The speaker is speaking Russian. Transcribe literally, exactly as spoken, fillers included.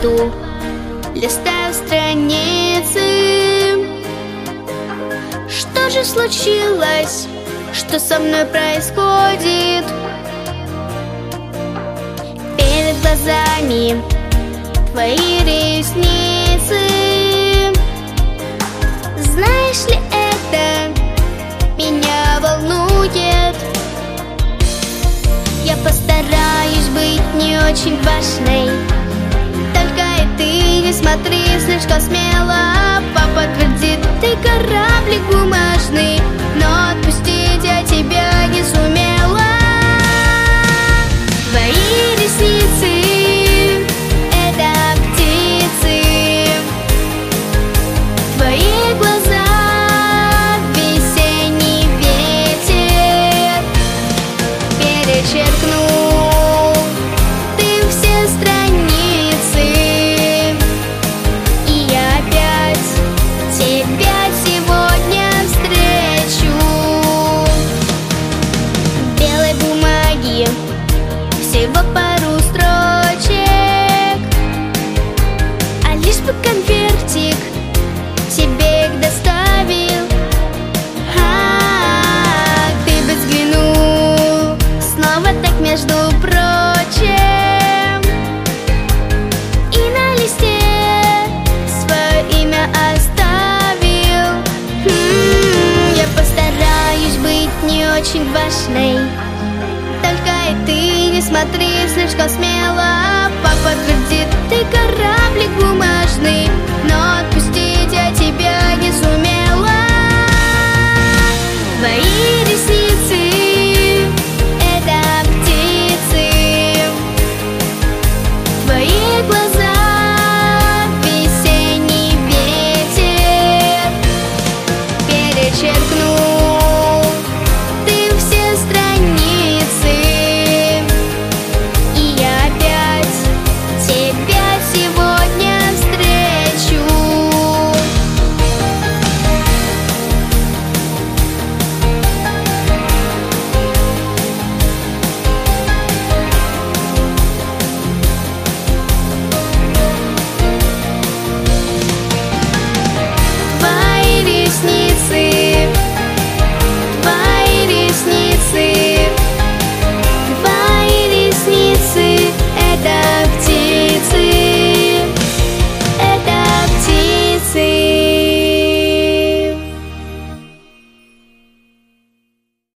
лопату, листаю страницы. Что же случилось? Что со мной происходит? Перед глазами твои ресницы. Знаешь ли, это меня волнует. Я постараюсь быть не очень важной, только и ты не смотри слишком смело. Папа твердит, ты кораблик бумажный, но отпустить я тебя не сумела. Твои ресницы — это птицы, твои глаза — весенний ветер. Перечеркнул ты все страницы, и я опять тебя сегодня встречу. Белой бумаги всего пару строчек, а лишь бы конвертик тебе их доставил. А, ты бы взглянул снова так между прочим, и на листе свое имя оставил. М-м, я постараюсь быть не очень важной, только и ты не смотри слишком смело. Папа твердит,